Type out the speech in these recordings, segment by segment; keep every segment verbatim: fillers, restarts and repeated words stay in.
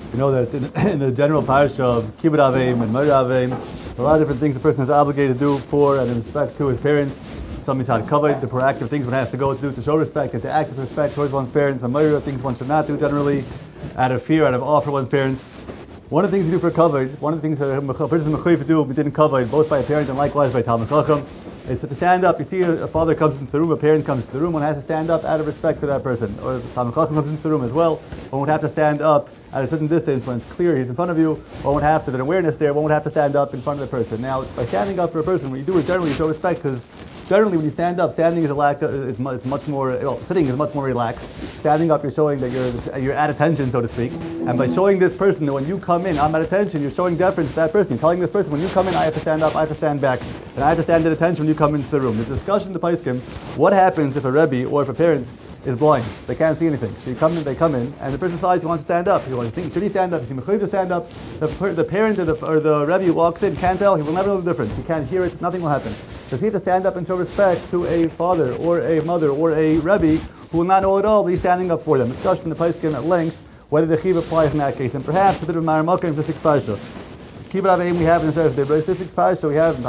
You know that in, in the general parasha of Kibbud Aveim and Moira Aveim, a lot of different things a person is obligated to do for and in respect to his parents. Some is how to cover the proactive things one has to go to do to show respect and to act with respect towards one's parents. And Moira, things one should not do generally out of fear, out of awe for one's parents. One of the things you do for covered, one of the things that a person is mechuyev to do, we didn't cover, both by a parent and likewise by Talmid Chacham, is to stand up. You see a, a father comes into the room, a parent comes into the room, one has to stand up out of respect for that person. Or if Talmid Chacham comes into the room as well, one would have to stand up at a certain distance when it's clear he's in front of you. One would have to, there's awareness there, one would have to stand up in front of the person. Now, by standing up for a person, what you do is generally show respect, because generally when you stand up, standing is a lack of, it's, it's much more, well, sitting is much more relaxed. Standing up, you're showing that you're you're at attention, so to speak. And by showing this person that when you come in, I'm at attention, you're showing deference to that person. You're telling this person, when you come in, I have to stand up, I have to stand back, and I have to stand at attention when you come into the room. There's a discussion in the Paiskim, what happens if a Rebbe or if a parent is blind? They can't see anything. So you come in, they come in, and the person decides he wants to stand up. He wants to think, should he stand up? Is he mechuyev to stand up? The, the parent or the, or the Rebbe who walks in can't tell. He will never know the difference. He can't hear it. Nothing will happen. Does he have to stand up and show respect to a father or a mother or a Rebbe who will not know at all, but he's standing up for them? Discussion in the Paiskim at length whether the chiv applies in that case, and perhaps a bit of Maramaka in the sixth parsha. Kibbud Aveim we have in the Debrei, the sixth parsha we have in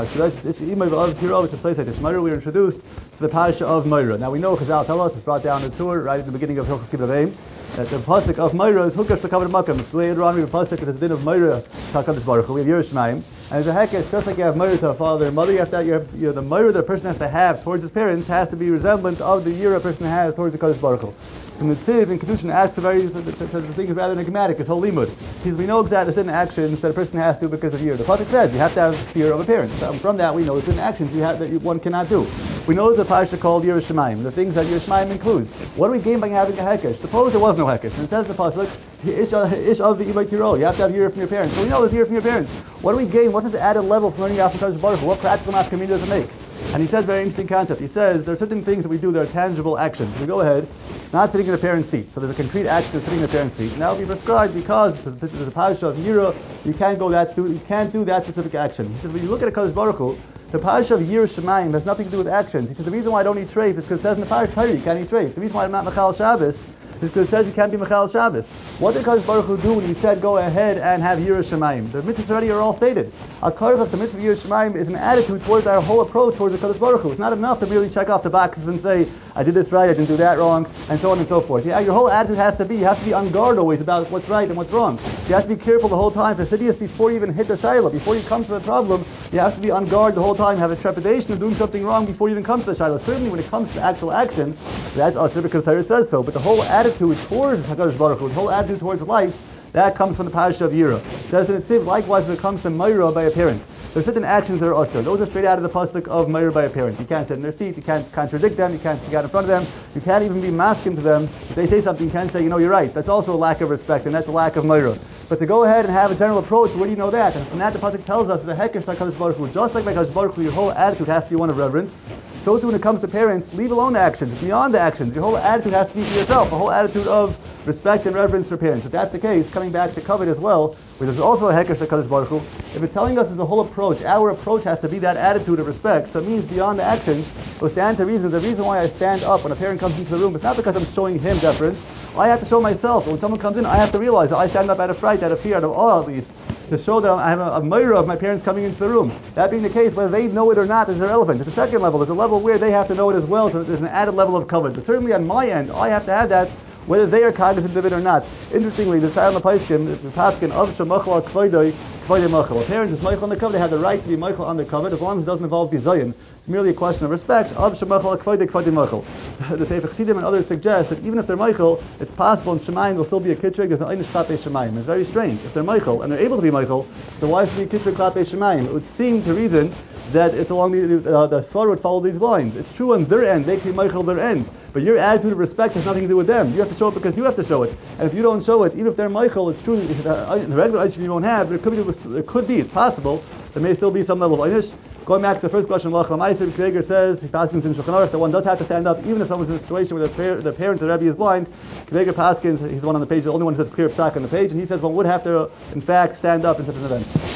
Parsha, which is a place like this Moira. We are introduced to the parsha of Moira. Now we know Chazal tell us, it's brought down in the Torah right at the beginning of Hilchos Kibbud Aveim, that the pasuk of Moira is Hukash L'Kavod Makam. It's later on we have a pasuk that is the din of Moira Hakadosh Baruch Hu. We have Yerushalayim, and as a hekesh, just like you have Moira to a father and mother, you have to you have, you know, the Moira that a person has to have towards his parents has to be resemblant of the year a person has towards the Kadosh Baruch Hu. And the Tziv in Kedushin asks the very the thing is rather enigmatic. It's whole limud. Because we know exactly certain actions that a person has to do because of year. The pasuk says you have to have fear of a parent. So from that we know certain actions you have that you, one cannot do. We know there's a parsha called Yerushalayim. The things that Yerushalayim includes. What do we gain by having a hekesh? Suppose there was no hekesh, and it says in the pasuk, Ish of the Imay Tirol. You have to have year from your parents. So we know there's year from your parents. What do we gain? What is the added level from learning Yafim Kadosh Baruch Hu? What practical nafkamina does it make? And he says a very interesting concept. He says there are certain things that we do that are tangible actions. We go ahead, not sitting in the parent's seat. So there's a concrete action of sitting in the parent's seat. Now we prescribed because there's a parasha of Yira, you can't go that you can't do that specific action. He says when you look at a Kadosh Baruch Hu, the parasha of Yerushalayim has nothing to do with actions. He says the reason why I don't eat treif is because it says in the parasha you can't eat treif. The reason why I'm not Mechal Shabbos is because it says you can't be Mechal Shabbos. What did Kadosh Baruch Hu do when he said go ahead and have Yerushalayim? The mitzvahs already are all stated. Al Karvach, the mitzvah of Yerushalayim is an attitude towards our whole approach towards the Kadosh Baruch Hu. It's not enough to merely check off the boxes and say I did this right, I didn't do that wrong, and so on and so forth. Yeah, your whole attitude has to be, you have to be on guard always about what's right and what's wrong. You have to be careful the whole time, fastidious before you even hit the shayla, before you come to the problem. You have to be on guard the whole time, have a trepidation of doing something wrong before you even come to the shayla. Certainly when it comes to actual action, that's also because the Torah says so, but the whole attitude towards HaKadosh Baruch Hu, the whole attitude towards life, that comes from the parasha of Yira. That's an Tziv, likewise when it comes to Moira by a parent. There's certain actions that are usher. Those are straight out of the pasuk of Moira by a parent. You can't sit in their seat, you can't contradict them, you can't stick out in front of them, you can't even be masking to them. If they say something, you can't say, you know, you're right. That's also a lack of respect, and that's a lack of Moira. But to go ahead and have a general approach, where do you know that? And from that the pasuk tells us the hekesh by Kadosh Baruch Hu. Just like by Kadosh Baruch Hu, your whole attitude has to be one of reverence. So too when it comes to parents, leave alone the actions, beyond the actions. Your whole attitude has to be for yourself, a whole attitude of respect and reverence for parents. If that's the case, coming back to covet as well, where there's also a hekesh HaKadosh Baruch Hu, if it's telling us it's the whole approach, our approach has to be that attitude of respect, so it means beyond the actions, will stand to reason. The reason why I stand up when a parent comes into the room, it's not because I'm showing him deference. I have to show myself. When someone comes in, I have to realize that I stand up out of fright, out of fear, out of awe at least, to show them I have a, a mirror of my parents coming into the room. That being the case, whether they know it or not is irrelevant. It's the second level. There's a level where they have to know it as well, so there's an added level of covet. But certainly on my end, I have to have that, whether they are cognizant of it or not. Interestingly, the Sar Paiskim, the Paskin of Shemachal Kvoidoi, Kvoidoi Machal. A parent is Meichel on the covet, they have the right to be Meichel on the covet, as long as it doesn't involve Bizayin. It's merely a question of respect. Of Shemachal Kvoidoi, Kvoidoi Machal. The Sefer Chassidim and others suggest that even if they're Meichel, it's possible in Shemayim will still be a kitrig. There's an Einish Klapei Shemayim. It's very strange. If they're Meichel and they're able to be Meichel, so why should be a kitrig Klapei Shemayim? It would seem to reason that it's along the uh, the Svar would follow these lines. It's true on their end, they can be Meichel their end. But your attitude of respect has nothing to do with them. You have to show it because you have to show it. And if you don't show it, even if they're Meichel, it's true, uh, the regular Einish you won't have, there could be, it could be, it's possible, there may still be some level of Einish. Going back to the first question, Lach L'maaseh, Kreger says, he paskins in Shulchan Aruch, that one does have to stand up, even if someone's in a situation where the, par- the parent, the Rebbe, is blind. Kreger paskins, he's the one on the page, the only one who says clear psak on the page, and he says one would have to, in fact, stand up in such an event.